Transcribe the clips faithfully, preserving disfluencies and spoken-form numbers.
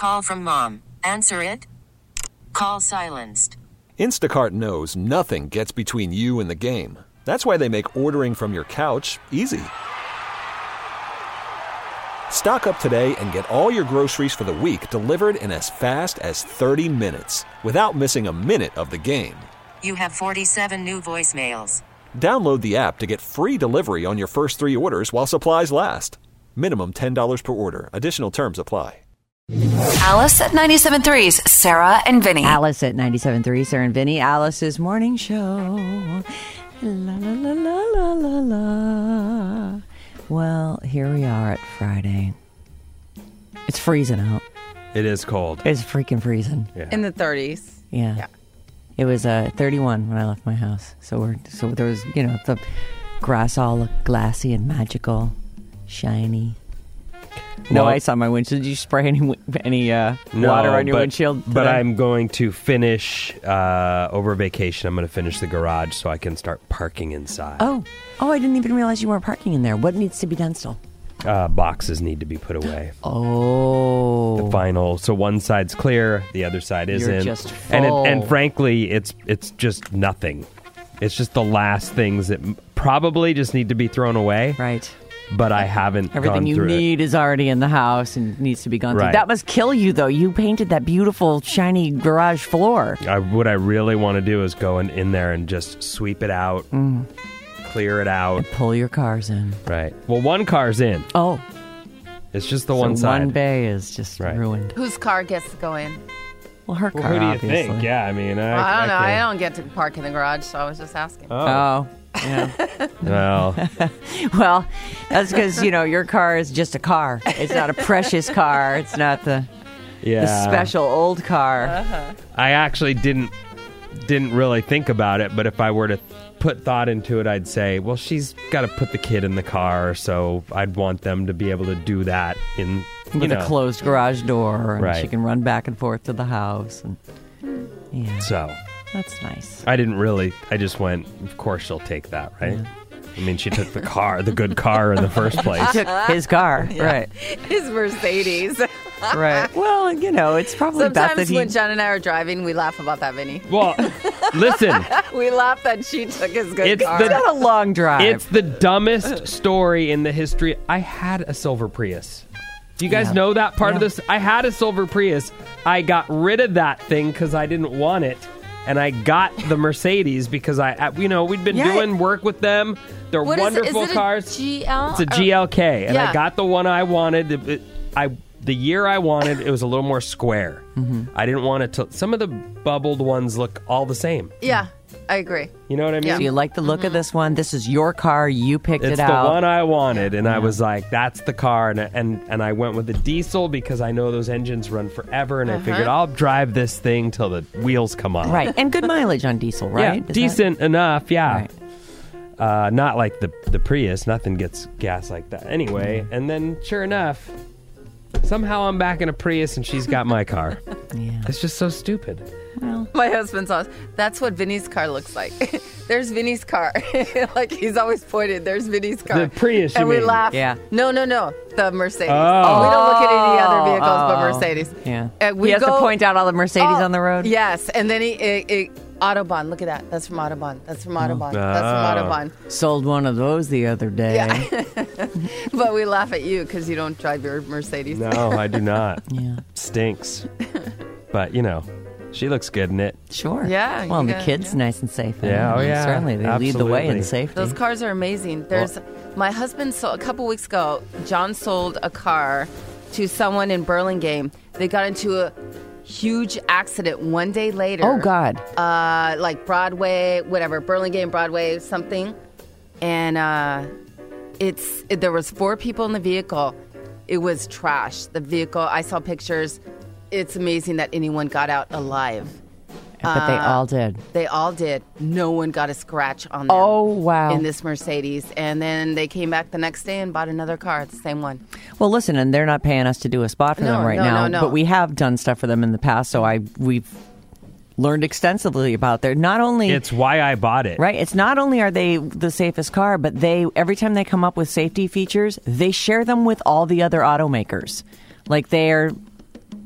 Call from mom. Answer it. Call silenced. Instacart knows nothing gets between you and the game. That's why they make ordering from your couch easy. Stock up today and get all your groceries for the week delivered in as fast as thirty minutes without missing a minute of the game. You have forty-seven new voicemails. Download the app to get free delivery on your first three orders while supplies last. Minimum ten dollars per order. Additional terms apply. Alice at ninety-seven point three's Sarah and Vinny. Alice at ninety-seven point three, Sarah and Vinny. Alice's morning show. La, la, la, la, la, la, la. Well, here we are at Friday. It's freezing out. It is cold. It's freaking freezing. Yeah. In the thirties. Yeah. Yeah. It was uh, thirty-one when I left my house. So we're so there was, you know, the grass all looked glassy and magical, shiny. No Well, ice on my windshield. Did you spray any any uh, no, water on your but, windshield today? But I'm going to finish uh, over vacation. I'm going to finish the garage so I can start parking inside. Oh. Oh, I didn't even realize you weren't parking in there. What needs to be done still? Uh, boxes need to be put away. Oh. The final. So one side's clear, the other side You're isn't. just And it, full. and frankly, it's it's just nothing. It's just the last things that m- probably just need to be thrown away. Right. But I haven't Everything gone you through need is already in the house and needs to be gone through. Right. That must kill you, though. You painted that beautiful, shiny garage floor. it. I, what I really want to do is go in, in there and just sweep it out, Mm. clear it out. Pull your cars in. Right. Well, one car's in. Oh. It's just the So one side. one bay is just Right. ruined. Whose car gets to go in? Well, her Well, car, who do you obviously. think? Yeah, I mean, I, Well, I don't know. I can't- don't get to park in the garage, so I was just asking. Oh, Oh. Yeah. well, Well, that's because, you know, your car is just a car. It's not a precious car. It's not the, yeah. the special old car. I actually didn't didn't really think about it, but if I were to put thought into it, I'd say, well, she's got to put the kid in the car, so I'd want them to be able to do that in you With know. a closed garage door. And Right. she can run back and forth to the house. And yeah, So that's nice. I didn't really. I just went. Of course, she'll take that, right? I mean, she took the car, the good car, in the first place. Took his car. Right. His Mercedes. Right. Well, you know, it's probably best that Sometimes he... when John and I are driving, we laugh about that, Vinny. Well, listen. We laugh that she took his good It's car. the- It's not a long drive. It's the dumbest story in the history. I had a silver Prius. Do you guys Yeah. know that part of Yeah. this? I had a silver Prius. I got rid of that thing because I didn't want it. And I got the Mercedes because I, I- you know, we'd been Yeah. doing work with them. They're What is it? wonderful Is it a cars. G L? It's a G L K. And I Yeah. got the one I wanted. It- it- I The year I wanted, it was a little more square. Mm-hmm. I didn't want it to... Some of the bubbled ones look all the same. Yeah, I agree. You know what I mean? Yeah. Do you like the look of this one? This is your car. You picked It's it the out. one I wanted, and I was like, "That's the car." And and and I went with the diesel because I know those engines run forever, and I figured I'll drive this thing till the wheels come off. Right. And good mileage on diesel, right? Yeah, Is that- decent enough. Yeah, Right. uh, not like the the Prius. Nothing gets gas like that. Anyway, and then sure enough, somehow I'm back in a Prius, and she's got my car. Yeah. It's just so stupid. Well, My husband saw us. That's what Vinny's car looks like. There's Vinny's car. Like he's always pointed. There's Vinny's car. The Prius, you And we mean? laugh. Yeah. No, no, no. The Mercedes. Oh. We don't look at any other vehicles Oh. but Mercedes. yeah. And we he has go- to point out all the Mercedes Oh, on the road. Yes, and then he it, it, Autobahn. Look at that. That's from Autobahn. That's from Autobahn. That's Oh. from Autobahn. Sold one of those the other day. Yeah. But we laugh at you because you don't drive your Mercedes. No, I do not. Yeah. Stinks. But you know, she looks good in it. Sure. Yeah, Well, and you the got- kids yeah. nice and safe. in Yeah, it. oh, yeah, Certainly, they lead the way in absolutely. safety. Those cars are amazing. There's my husband sold a couple weeks ago. John sold a car to someone in Burlingame. They got into a huge accident one day later. Oh God. Uh, like Broadway, whatever, Burlingame, Broadway, something, and uh, it's it, there was four people in the vehicle. It was trash. The vehicle. I saw pictures. It's amazing that anyone got out alive. But they all did. They all did. No one got a scratch on them. Oh, wow. In this Mercedes. And then they came back the next day and bought another car, the same one. Well, listen, and they're not paying us to do a spot for No, them right no, now, no, no. but we have done stuff for them in the past, so I we've learned extensively about their not only It's why I bought it. right. It's not only are they the safest car, but they every time they come up with safety features, they share them with all the other automakers. Like they're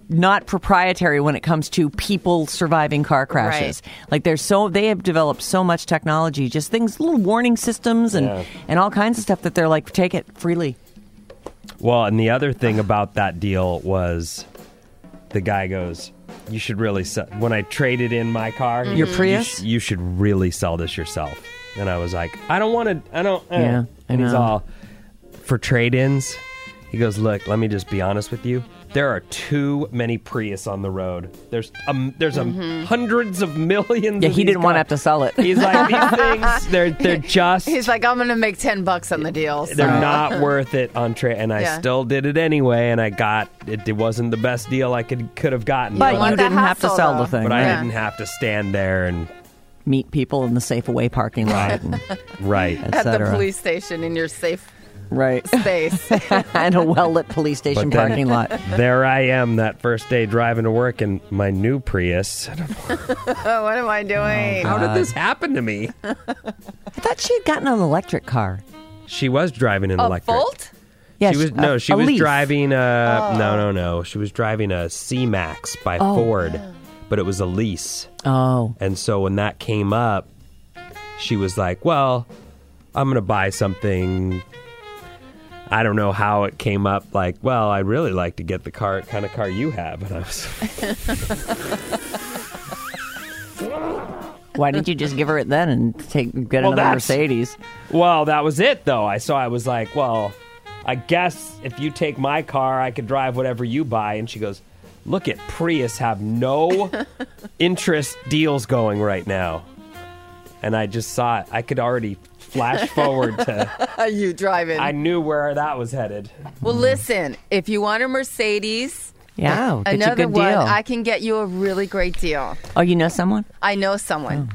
not proprietary when it comes to people surviving car crashes. Like there's so they have developed so much technology, just things, little warning systems and Yeah. and all kinds of stuff that they're like, take it freely. Well, and the other thing about that deal was the guy goes, you should really sell. When I traded in my car, Your you Prius? sh- you should really sell this yourself. And I was like, I don't want to, I don't, eh. Yeah, I And he's know. all, for trade-ins, he goes, look, let me just be honest with you. There are too many Prius on the road. There's um, there's a hundreds of millions. Yeah, of he these didn't want to cars. have to sell it. He's like, these things, they're they're just He's like, I'm going to make ten bucks on the deal. So. they're not worth it on trade. And I Yeah. still did it anyway. And I got it. It wasn't the best deal I could could have gotten. But don't want you the didn't have to hassle, sell though. the thing. But I right? didn't have to stand there and Meet people in the safe away parking lot, and, right. et At the cetera. police station in your safe right? space. And a well lit police station But then- parking lot. There I am that first day driving to work in my new Prius. Oh, what am I doing? How did this happen to me? I thought she had gotten an electric car. She was driving an a electric. Volt? Yeah, She was a- no, she a was Leaf. driving a no, no, no. She was driving a C-Max by Oh. Ford, but it was a lease. Oh, And so when that came up, she was like, "Well, I'm going to buy something." I don't know how it came up. Like, well, I'd really like to get the car, kind of car you have. And I was, why didn't you just give her it then and take get Well, another that's- Mercedes? well, that was it though. I so I was like, well, I guess if you take my car, I could drive whatever you buy. And she goes, "Look at Prius have no interest deals going right now." And I just saw it. I could already flash forward to. You driving? I knew where that was headed. Well, listen, if you want a Mercedes, Yeah, get you a another good one, deal. I can get you a really great deal. Oh, you know someone? I know someone.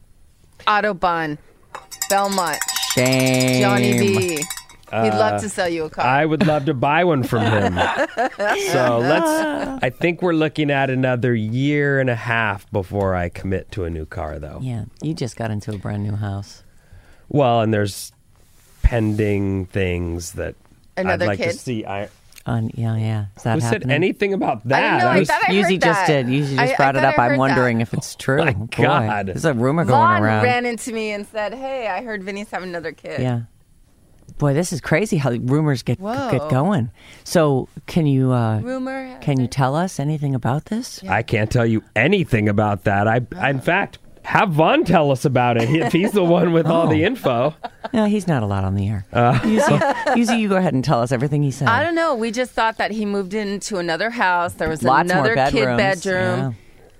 Autobahn, Belmont, Shame. Johnny V. He'd love to sell you a car. I would love to buy one from him. So let's. I think we're looking at another year and a half before I commit to a new car, though. Yeah, you just got into a brand new house. Well, and there's pending things that Another I'd like to kid? see. I On yeah, yeah. Is that who happening? said anything about that? I didn't know. I was- thought I Yuzi heard just that. did. Yuzi just I- brought I it thought up. I I'm heard wondering that. if it's true. my Boy, God. there's a rumor going Vaughn around. ran into me and said, "Hey, I heard Vinny's having another kid." Yeah. Boy, this is crazy how rumors get Whoa. get going. So, can you uh, Rumor. can you tell us anything about this? I can't tell you anything about that. I, I in fact, have Vaughn tell us about it if he's the one with all the info. No, he's not allowed on the air. Uh. Yuzi, Yuzi, you go ahead and tell us everything he said. I don't know. We just thought that he moved into another house. There was Lots another more kid bedrooms. bedroom.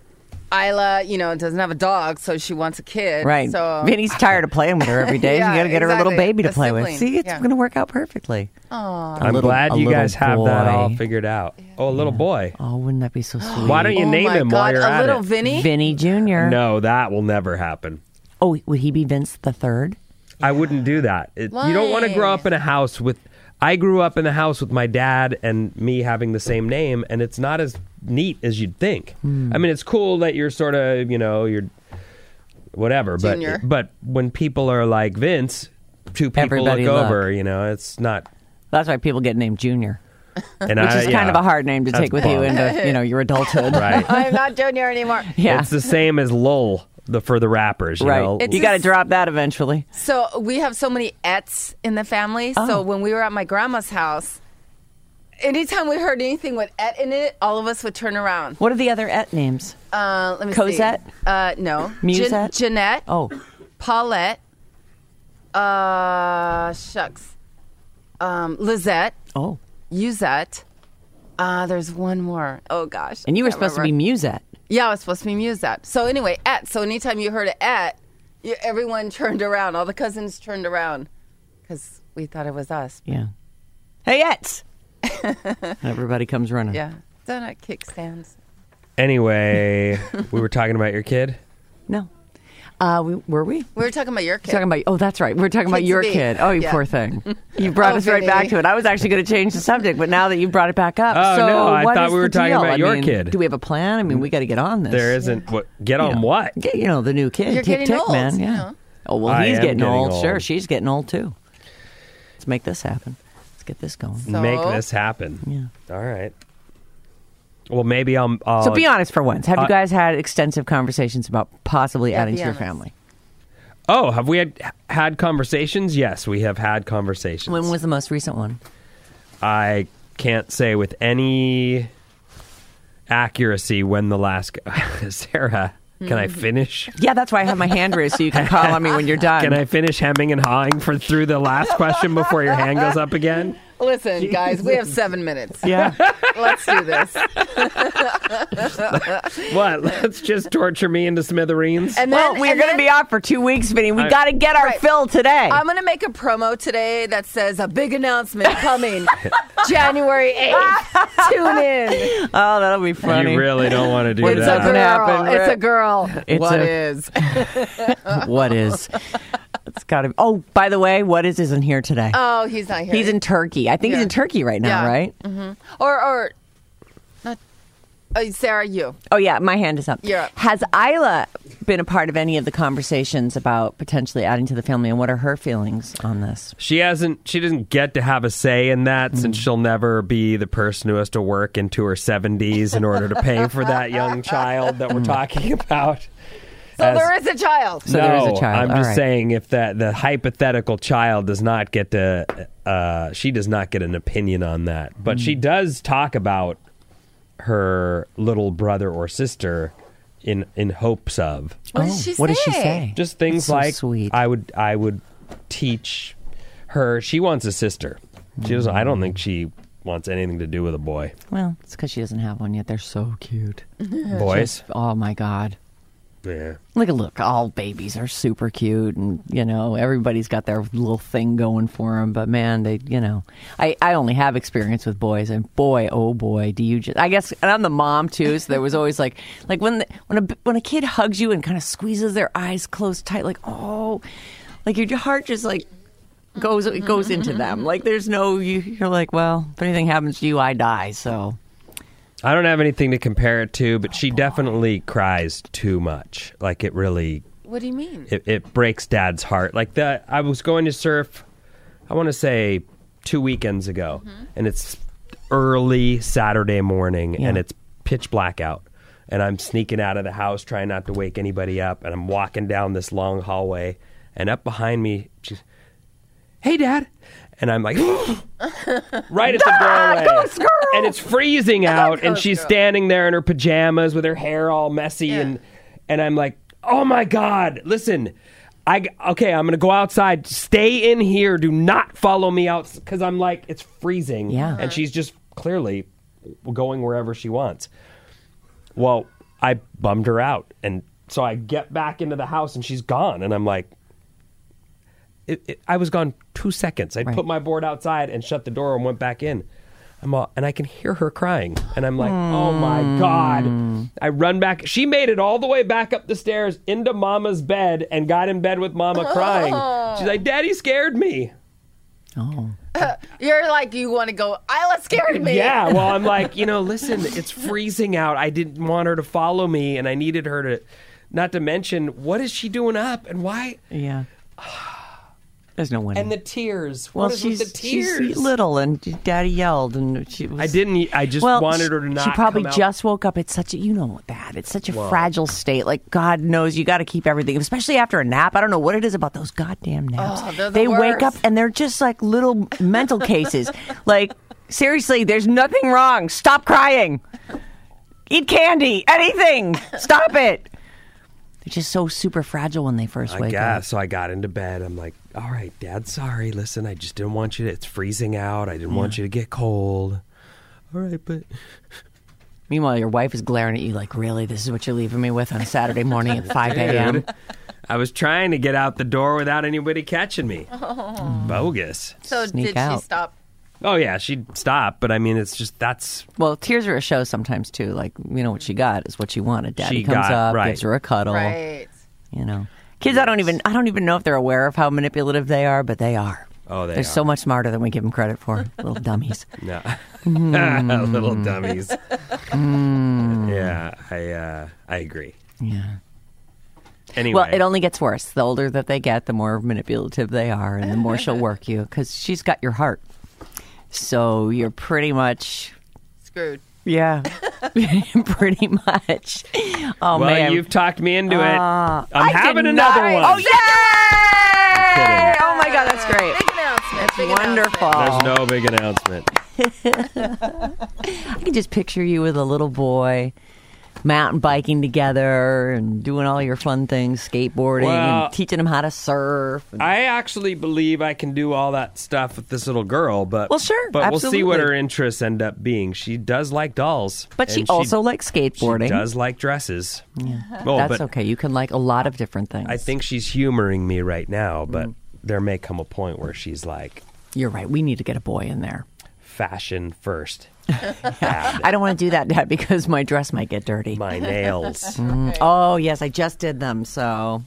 Isla, you know, doesn't have a dog, so she wants a kid. Yeah. Right. So Vinny's tired of playing with her every day. Yeah, you got to get her a little exactly. baby to A play with. sibling. See, it's Yeah. going to work out perfectly. Aw. A I'm little- glad a you little guys have that all boy. figured out. Oh, a little boy. Oh, wouldn't that be so sweet? Why don't you Oh name my him God, while you're a at little it? Vinny? Vinny Junior No, that will never happen. Oh, would he be Vince the Third? I wouldn't do that. It, you don't want to Why? grow up in a house with. I grew up in a house with my dad and me having the same name, and it's not as neat as you'd think. Hmm. I mean, it's cool that you're sort of, you know, you're whatever, but Junior. but when people are like Vince, two people Everybody look look. over. You know, it's not. That's why people get named Junior, And which I, is kind yeah, of a hard name to that's take with you bum. into you know your adulthood. Right. I'm not Junior anymore. Yeah. It's the same as Lowell, the for the rappers. You right. know? It's you got to just- drop that eventually. So we have so many Ets in the family. Oh. So when we were at my grandma's house, anytime we heard anything with Et in it, all of us would turn around. What are the other et names? Uh, let me Cosette? see. Uh, no. Musette? Jan- Jeanette. Oh, Paulette. Uh, shucks. Um, Lizette. oh, Uzette. Uh, there's one more. Oh gosh. and you were I can't supposed to be remember. Musette. Yeah, I was supposed to be Musette. So anyway, Et. So anytime you heard a Et, you, everyone turned around. All the cousins turned around because we thought it was us. Yeah. Hey, Ets. Everybody comes running. Yeah. Donut kickstands. Anyway, we were talking about your kid. No. Uh, we, were we? We were talking about your kid. Talking about oh, that's right. We were talking about Kids your be- kid. Oh, you yeah. poor thing. You brought Oh, us right Vinny. back to it. I was actually going to change the subject, but now that you brought it back up, Oh, so no, I what thought is we were the talking deal? about I your mean, kid. Do we have a plan? I mean, we got to get on this. There isn't. What, get You on know, what? Get, you know, the new kid. You're Tick, getting tick, old, man. you Yeah. know. Oh well, I he's am getting, getting old. old. Sure, she's getting old too. Let's make this happen. Let's get this going. So- Make this happen. Yeah. All right. Well, maybe I'll. I'll So be honest for once. Have uh, you guys had extensive conversations about possibly Yeah, adding be to your honest. family? Oh, have we had had conversations? Yes, we have had conversations. When was the most recent one? I can't say with any accuracy when the last. Sarah, can I finish? Yeah, that's why I have my hand raised so you can call on me when you're done. Can I finish hemming and hawing for through the last question before your hand goes up again? Listen, guys, we have seven minutes. Yeah. Let's do this. What? Let's just torture me into smithereens? And Well, then we're and going to then be off for two weeks, Vinny. We I- got to get our Right. fill today. I'm going to make a promo today that says a big announcement coming January eighth. Tune in. oh, that'll be funny. you really don't want to do It's It's that. a girl. Doesn't happen, It's right? a girl. It's What a- is? What is? It's got to. Oh, by the way, what is isn't here today? Oh, he's not here. He's in Turkey. I think he's Yeah. in Turkey right now, Yeah. right? Or, or, not. Uh, Sarah, you. Oh yeah, my hand is up. You're up. Has Isla been a part of any of the conversations about potentially adding to the family, and what are her feelings on this? She hasn't. She doesn't get to have a say in that, since she'll never be the person who has to work into her seventies in order to pay for that young child that we're talking about. So As- there is a child. So no, there is a child. I'm All just right. saying, if that the hypothetical child does not get to, uh, she does not get an opinion on that. But she does talk about her little brother or sister in in hopes of What Oh, does she what does she say? say? just things That's so like sweet. I would I would teach her. She wants a sister. She doesn't. I don't think she wants anything to do with a boy. Well, it's because she doesn't have one yet. They're so cute. Boys. Oh my God. Yeah. Look at look, all babies are super cute, and you know everybody's got their little thing going for them. But man, they, you know, I, I only have experience with boys, and boy, oh boy, do you just? I guess, and I'm the mom too, so there was always like, like when the, when a when a kid hugs you and kind of squeezes their eyes closed tight, like oh, like your heart just like goes it goes into them. Like there's no you, you're like, well, if anything happens to you, I die. So I don't have anything to compare it to, but she definitely cries too much. Like it really, What do you mean? it, it breaks Dad's heart. Like that, I was going to surf, I want to say two weekends ago, and it's early Saturday morning, Yeah. and it's pitch black out. And I'm sneaking out of the house, trying not to wake anybody up, and I'm walking down this long hallway, and up behind me, she's, "Hey, Dad." And I'm like, right at the doorway. Ghost girl! And it's freezing out, and Ghost she's girl. standing there in her pajamas with her hair all messy, Yeah. and and I'm like, oh my God, listen, I okay, I'm gonna go outside. Stay in here. Do not follow me out, because I'm like, it's freezing. Yeah. And she's just clearly going wherever she wants. Well, I bummed her out, and so I get back into the house, and she's gone, and I'm like, it, it, I was gone two seconds. I Right. put my board outside and shut the door and went back in. I'm all, and I can hear her crying, and I'm like, oh my God. I run back. She made it all the way back up the stairs into Mama's bed and got in bed with Mama crying. She's like, Daddy scared me. oh, You're like, you want to go, Isla scared me. Yeah, well, I'm like, you know, listen, it's freezing out. I didn't want her to follow me, and I needed her to, not to mention, what is she doing up, and why? yeah. There's no winning. And the tears. Well, What is she's, with the tears? she's little, and Daddy yelled, and she was. I didn't. I just well, wanted her to not. She probably come out. just woke up. It's such a, you know that. It's such a fragile state. Like, God knows you got to keep everything, especially after a nap. I don't know what it is about those goddamn naps. Oh, they're the they wake up worst. and they're just like little mental cases. Like, seriously, there's nothing wrong. Stop crying. Eat candy. Anything. Stop it. They're just so super fragile when they first I wake guess. up. So I got into bed. I'm like, all right, Dad, sorry. Listen, I just didn't want you to, it's freezing out. I didn't want you to get cold. All right, but Meanwhile, your wife is glaring at you like, really? This is what you're leaving me with on a Saturday morning at five a.m.? Dude, I was trying to get out the door without anybody catching me. Bogus. So Sneak did out. she stop? Oh, yeah, she'd stop. But I mean, it's just, that's, Well, tears are a show sometimes, too. Like, you know, what she got is what she wanted. Daddy She comes got- up, right. gives her a cuddle. Right. You know. Kids, I don't even I don't even know if they're aware of how manipulative they are, but they are. oh, they They're are. so much smarter than we give them credit for. Little dummies. No. Hmm. Little dummies. Yeah, I uh, I agree. Yeah. Anyway. Well, it only gets worse. The older that they get, the more manipulative they are, and the more she'll work you because she's got your heart. So you're pretty much, Screwed. yeah. Pretty much. Oh, well, man. you've talked me into it. Uh, I'm I having did another not- one. Oh, yay! kidding. Oh, my God, that's great. Big announcement. That's big wonderful. announcement. There's no big announcement. I can just picture you with a little boy mountain biking together and doing all your fun things, skateboarding Well, and teaching him how to surf. And, I actually believe I can do all that stuff with this little girl, but Well, sure, but we'll see what absolutely. her interests end up being. She does like dolls, but she and also likes she skateboarding. does like dresses. Yeah. That's but okay. You can like a lot of different things. I think she's humoring me right now, but Mm. there may come a point where she's like, You're right. We need to get a boy in there. fashion first. I don't want to do that, Dad, because my dress might get dirty. My nails. Oh, yes, I just did them. So,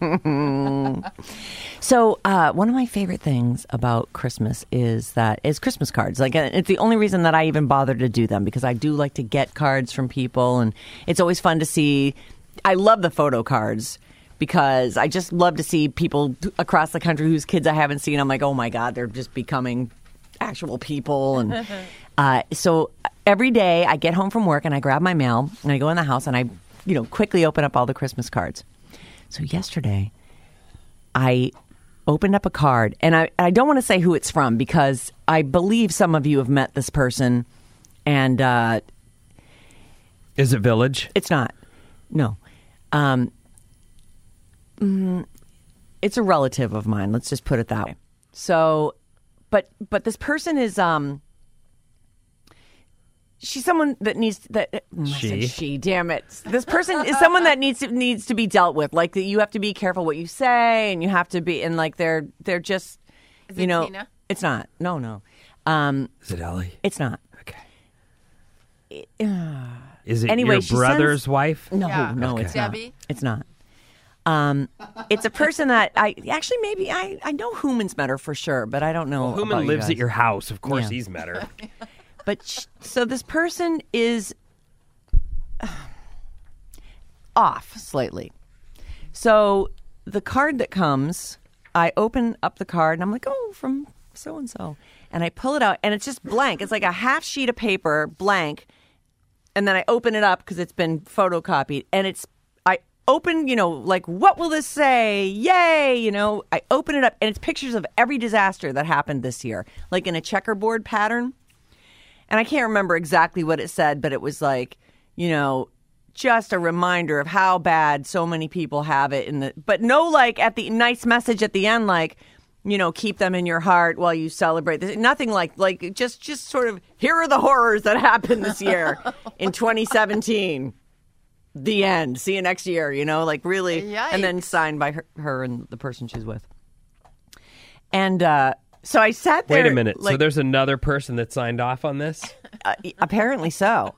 so uh, one of my favorite things about Christmas is that is Christmas cards. Like, uh, it's the only reason that I even bother to do them because I do like to get cards from people, and it's always fun to see. I love the photo cards because I just love to see people across the country whose kids I haven't seen. I'm like, oh my God, they're just becoming actual people. And uh, so every day I get home from work and I grab my mail and I go in the house and I, you know, quickly open up all the Christmas cards. So yesterday I opened up a card and I, I don't want to say who it's from because I believe some of you have met this person and uh, Is it Village? it's not. No. Um, mm, it's a relative of mine. Let's just put it that way. So, but but this person is um, she's someone that needs that. I said She? she, damn it. This person is someone that needs to needs to be dealt with. Like you have to be careful what you say, and you have to be and like they're they're just Is you it know Tina? it's not. No, no. Um, Is it Ellie? it's not. Okay. Uh, Is it Anyway, your she brother's sends- wife? No, Yeah. no, Okay. it's Debbie? not. It's not. Um, it's a person that I actually maybe I, I know Human's met her for sure, but I don't know. Well, about Human you lives guys. at your house. Of course, Yeah. he's met her. But sh- so this person is off slightly. So the card that comes, I open up the card and I'm like, oh, from so and so, and I pull it out and it's just blank. It's like a half sheet of paper, blank. And then I open it up because it's been photocopied, and it's I open, you know, like what will this say? Yay! You know, I open it up, and it's pictures of every disaster that happened this year, like in a checkerboard pattern. And I can't remember exactly what it said, but it was like, you know, just a reminder of how bad so many people have it in the, but no, like at the nice message at the end, like, you know, keep them in your heart while you celebrate this. Nothing like, like just, just sort of, here are the horrors that happened this year in twenty seventeen. The end. See you next year, you know, like really. And then Yikes. signed by her, her and the person she's with. And, uh, so I sat there. Wait a minute. so like- there's another person that signed off on this? uh, apparently so.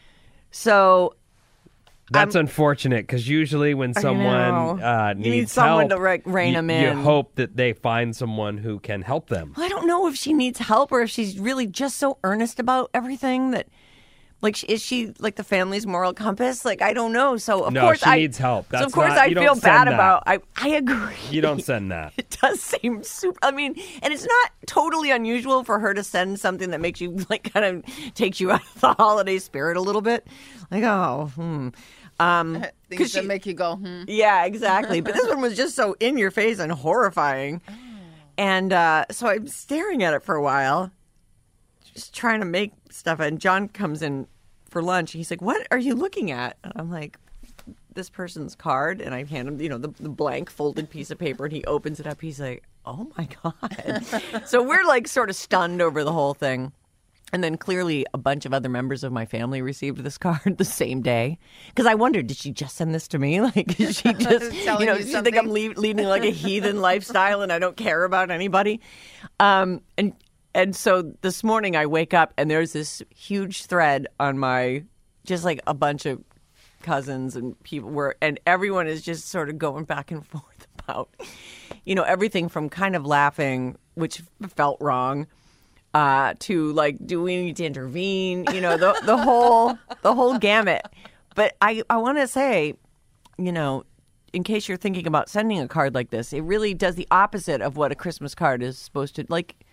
So That's unfortunate because usually when someone know. uh, You need needs someone help, to re- rein you, them you in. hope that they find someone who can help them. Well, I don't know if she needs help or if she's really just so earnest about everything that, like, sh- is she like the family's moral compass? Like, I don't know. So of No, course she I needs help. so That's of course not- I you don't feel send bad that. about. I I agree. You don't send that. It does seem super. I mean, and it's not totally unusual for her to send something that makes you like kind of takes you out of the holiday spirit a little bit. Like, oh, hmm. Um, Things that she- make you go, hmm. Yeah, exactly. But this one was just so in your face and horrifying. And uh, so I'm staring at it for a while, just trying to make stuff. And John comes in for lunch. He's like, "What are you looking at?" And I'm like, "This person's card." And I hand him, you know, the, the blank folded piece of paper. And he opens it up. He's like, "Oh my God." So we're like sort of stunned over the whole thing. And then clearly a bunch of other members of my family received this card the same day. Because I wondered, did she just send this to me? Like, is she just, Telling you know, you does she think I'm something? le- leading like a heathen lifestyle and I don't care about anybody? Um, and and so this morning I wake up and there's this huge thread on my, just like a bunch of cousins and people were, and everyone is just sort of going back and forth about, you know, everything from kind of laughing, which felt wrong, uh, to like, do we need to intervene? You know, the the whole the whole gamut. But I, I want to say, you know, in case you're thinking about sending a card like this, it really does the opposite of what a Christmas card is supposed to like.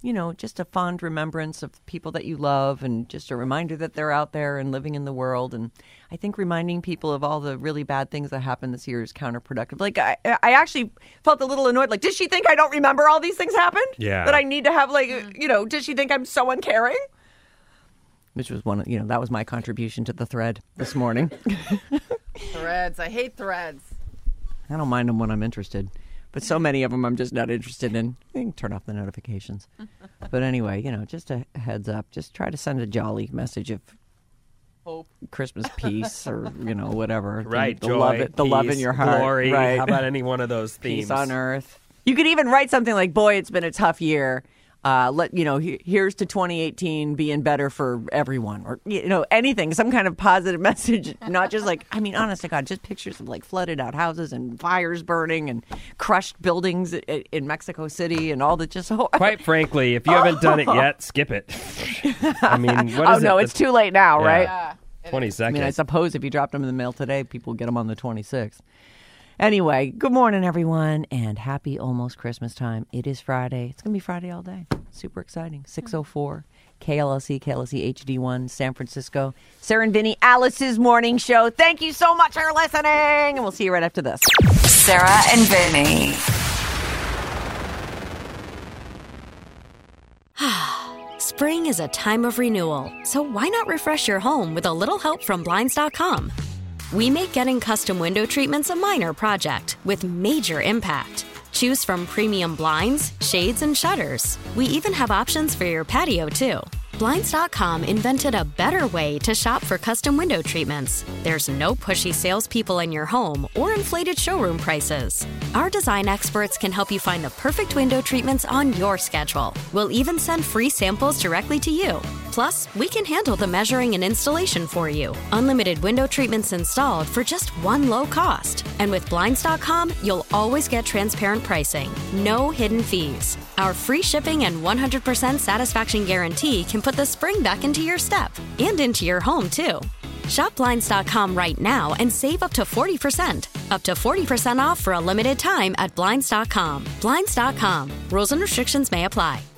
you know, just a fond remembrance of people that you love and just a reminder that they're out there and living in the world. And I think reminding people of all the really bad things that happened this year is counterproductive. Like, I, I actually felt a little annoyed. Like, does she think I don't remember all these things happened? Yeah. That I need to have, like, you know, does she think I'm so uncaring? Which was one of, you know, that was my contribution to the thread this morning. Threads. I hate threads. I don't mind them when I'm interested. But so many of them I'm just not interested in. You can turn off the notifications. But anyway, you know, just a heads up. Just try to send a jolly message of Hope. Christmas peace or, you know, whatever. Right, the, joy, the love, it, the peace, love in your heart. glory. Right. How about any one of those themes? Peace on earth. You could even write something like, boy, it's been a tough year. Uh, let you know, he, here's to twenty eighteen being better for everyone, or you know, anything, some kind of positive message, not just like, I mean, honest to God, just pictures of like flooded out houses and fires burning and crushed buildings in, in Mexico City and all the just. Oh, Quite frankly, if you haven't done it yet, skip it. I mean, what oh is no, it? it's too late now, Yeah. right? Yeah. twenty I seconds. mean, I suppose if you dropped them in the mail today, people get them on the twenty-sixth. Anyway, good morning, everyone, and happy almost Christmas time. It is Friday. It's going to be Friday all day. Super exciting. six oh four, K L S E, K L S E H D one, San Francisco. Sarah and Vinny, Alice's morning show. Thank you so much for listening, and we'll see you right after this. Sarah and Vinny. Spring is a time of renewal, so why not refresh your home with a little help from Blinds dot com? We make getting custom window treatments a minor project with major impact. Choose from premium blinds, shades, and shutters. We even have options for your patio, too. Blinds dot com invented a better way to shop for custom window treatments. There's no pushy salespeople in your home or inflated showroom prices. Our design experts can help you find the perfect window treatments on your schedule. We'll even send free samples directly to you. Plus, we can handle the measuring and installation for you. Unlimited window treatments installed for just one low cost. And with Blinds dot com, you'll always get transparent pricing. No hidden fees. Our free shipping and one hundred percent satisfaction guarantee can put the spring back into your step and into your home, too. Shop Blinds dot com right now and save up to forty percent. Up to forty percent off for a limited time at Blinds dot com. Blinds dot com. Rules and restrictions may apply.